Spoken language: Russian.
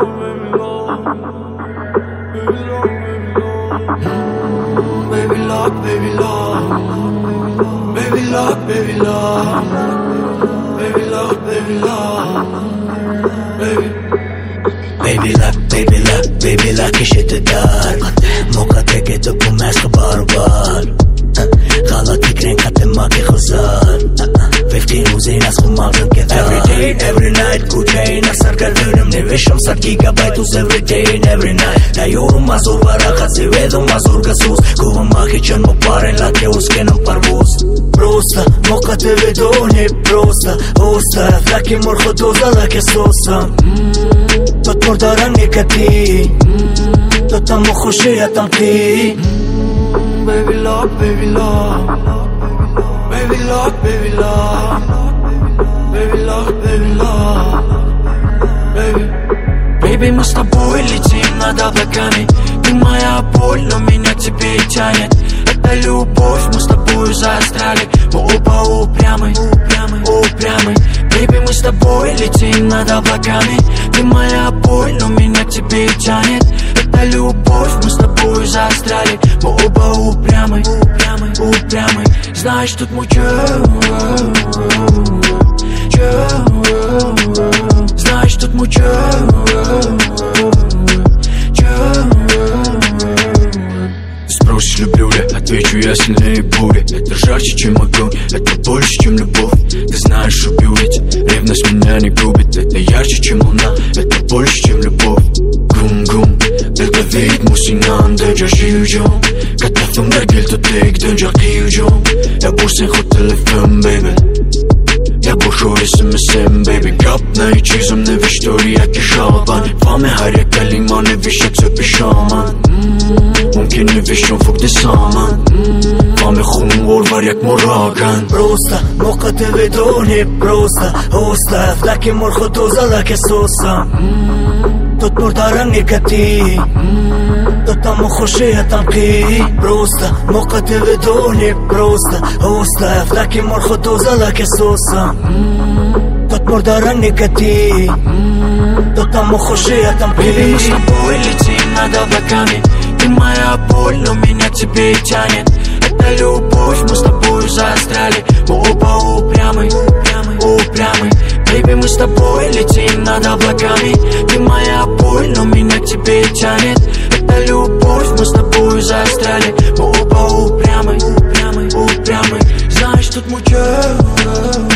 Baby lock, baby lock, baby lock, baby lock, baby lock, baby lock, baby. Baby lock, ишите дар Мока теке то поместо барбар Гала тикрен кате маки хозар 15 uzin as khumagın kedar Every day and every night Kuchayin asar kardırım Nevişim sar gigabyte every day and every night Na yorum azur varakat Zivedum azur gasus Kuvam mahichon mo paren lake uskenam parvuz Просто Мока te vedoni Просто Osta Flaki morho doza lake sosam Tot mordaran nikati Tot amo khoshiya tamti Baby lock, baby lock Baby lock, baby lock Baby lock, baby lock Baby Baby, мы с тобой летим над облаками Ты моя боль, но меня к тебе тянет Это любовь, мы с тобой заостряли Мы оба упрямы, упрямы Baby, мы с тобой летим над облаками Ты моя боль, но меня к тебе тянет Это любовь, мы с тобой заостряли Мы оба упрямы, упрямы Знаешь, тут мучу Знаешь, тут мучу Спросишь, люблю ли, отвечу я сильнее бури Это жарче, чем огонь, это больше, чем любовь Ты знаешь, убью ведь, ревность меня не губит Это ярче, чем луна, это больше, чем любовь Гум-гум, только вид мусинан, дэнджа жиюджон Катафым дагел, то тейк, дэнджа киюджон Я бурсен ход телефон, бэйби Я буршу SMS-ем, baby Gap не чизом, не виж тори, як е жалбан Ваме харя калима, не виж як се пишаман Мумкин не виж чон фук десаман Ваме хун орвар як мораган Просто, мока те ведони, просто Оста, флаки морхо доза лаке сосам Tot mordaran nikati Tot amo khoshiya tamki Просто, мока te vedoni Просто, osta Flaki morho doza lake sosam Tot mordaran nikati Tot amo khoshiya tamki Baby, мы с тобой летим над облаками Ты моя боль, но меня к тебе тянет Это любовь, мы с тобой заостряли Мы оба упрямы Baby, мы с тобой летим над облаками Ты моя боль, но меня к тебе тянет Это любовь, мы с тобой заостряли Мы оба упрямы Знаешь, тут мучу